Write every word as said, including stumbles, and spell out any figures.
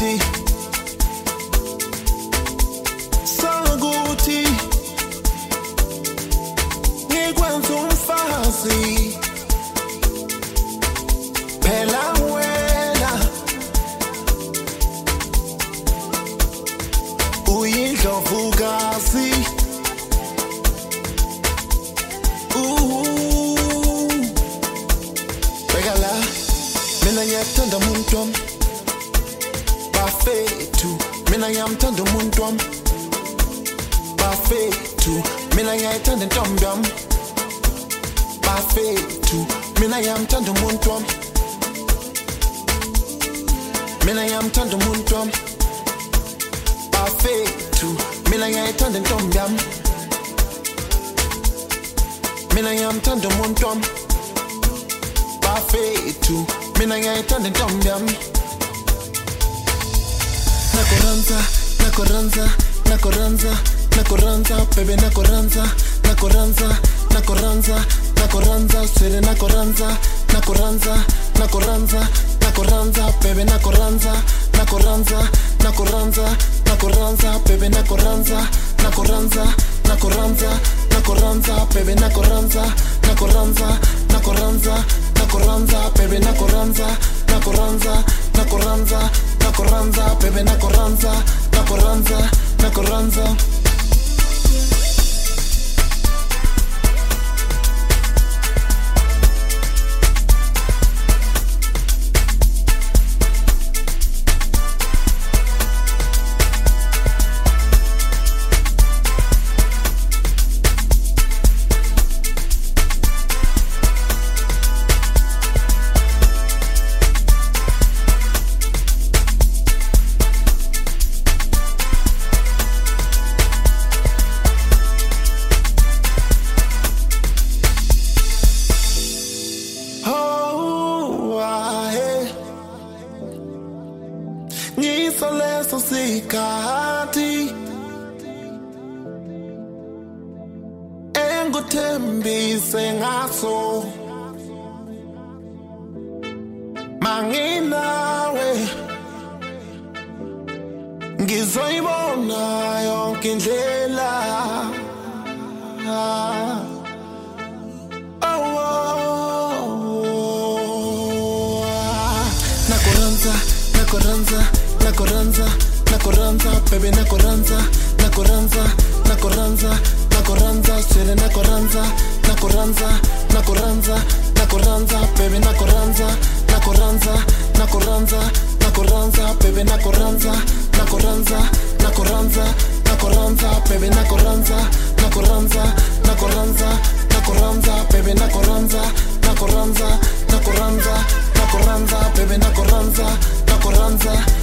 Sanguti Sanguti Ngikwenza umfazi Phela wena Uyindlovukazi Mina ngiyathanda umuntu wami bafethu mina ngiyamthanda umuntu wami bafethu mina ngiyayithanda intombi yami bafethu mina ngiyamthanda umuntu wami mina ngiyamthanda umuntu wami bafethu mina ngiyayithanda intombi yami mina ngiyamthanda umuntu wami bafethu mina ngiyayithanda intombi yami nakoranza nakoranza nakoranza nakoranza baby nakoranza nakoranza nakoranza nakoranza sere nakoranza nakoranza nakoranza nakoranza baby nakoranza nakoranza nakoranza nakoranza baby nakoranza nakoranza nakoranza nakoranza baby nakoranza nakoranza nakoranza nakoranza baby nakoranza nakoranza nakoranza nakoranza baby nakoranza nakoranza nakoranza Leso sikhathi enguthembise ngaso manginawe ngizoyibona yonke indlela nakoranza nakoranza nakoranza nakoranza baby nakoranza nakoranza nakoranza nakoranza sere nakoranza nakoranza nakoranza nakoranza baby nakoranza nakoranza nakoranza nakoranza baby nakoranza nakoranza nakoranza nakoranza baby nakoranza nakoranza nakoranza nakoranza baby nakoranza nakoranza nakoranza nakoranza baby nakoranza nakoranza